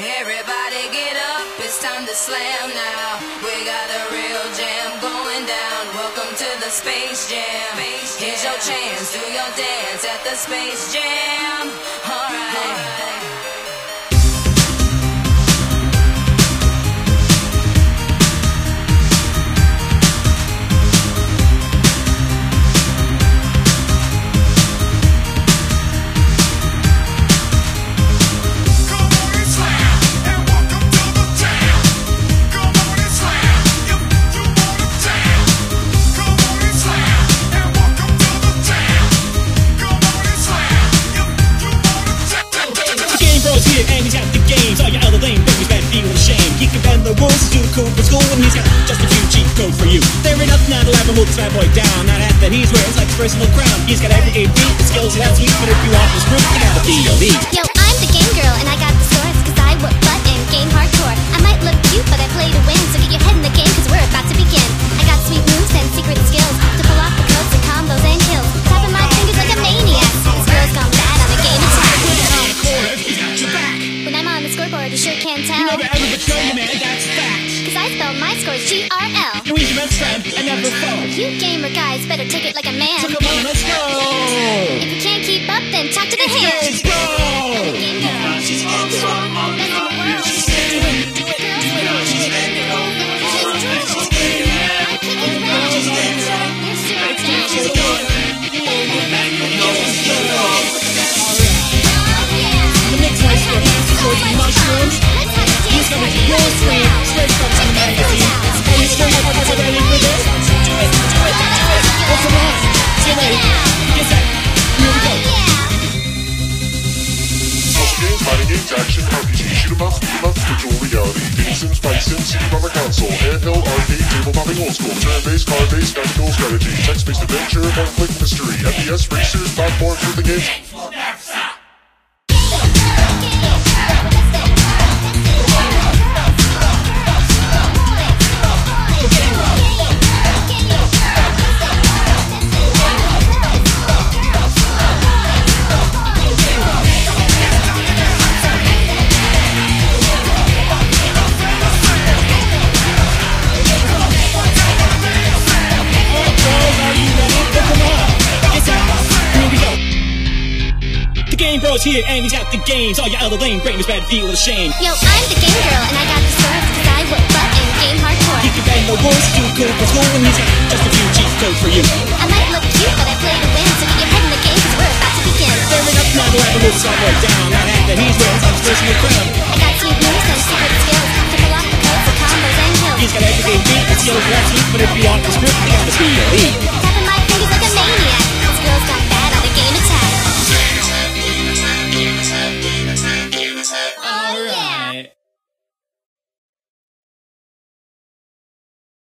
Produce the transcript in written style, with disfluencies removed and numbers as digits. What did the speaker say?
Everybody get up, it's time to slam now. We got a real jam going down. Welcome to the Space Jam. Here's your chance, do your dance at the Space Jam. Alright. And he's got the games, all your other lame babies better feel ashamed. He can bend the rules, do cool for school, and he's got just a few cheat codes for you. There ain't nothing that'll ever hold this bad boy down. That hat that he's wearing is like his personal crown. He's got every beat, the skills, and that's sweet. But if you want this group, you gotta be elite. Yo, I'm the game girl, and I got the scores, cause I whip butt and game hardcore. I might look cute, but I play to win, so get your head in the game, cause we're about to begin. I got sweet moves and secret skills to pull off the codes and combos and kills. Tapping my fingers like a maniac. This girl's gone bad on the game attack. When I'm on the scoreboard, you sure can tell. You never ever betray you, man, that's fact. Cause I spell my scores G-R-L. And he's your best friend and never foe. You gamer guys better take it like a man. So come on, let's go. If you can't keep up, then talk to the hand. Let's go. I'm the game girl. Best in the world. Do it, girls, wait. She's bending over. I'm kicking around. You're super down. The mix nice for master mushrooms. He's gonna be your screen, straight from the magazine. Are you still ready for this? Do it. Oh, come on. Get ready. Get set. Here we go. Puzzle games, fighting games, action, RPG, shoot 'em up, virtual reality, dating sims, fight sims, CD on the console, handheld, arcade, table-topping, old school, turn-based, card-based, tactical strategy, text-based adventure, point-click mystery, FPS, racers, platforms, with the games. Bros here and he's got the games. All your other lame brainers better feel ashamed. Yo, I'm the game girl, and I got the scores, cause I whip butt and game hardcore. He can bend the rules, do cool for school, and he's got just a few cheat codes for you. I might look cute, but I play to win, so get your head in the game, cause we're about to begin. There ain't nothing that'll ever hold this boy down. That hat that he's wearing is like his personal crown. I got sweet moves and secret skills to pull off the codes and combos and kills. He's got every beat, the skills, that's sweet. But if you want this group, you gotta be elite.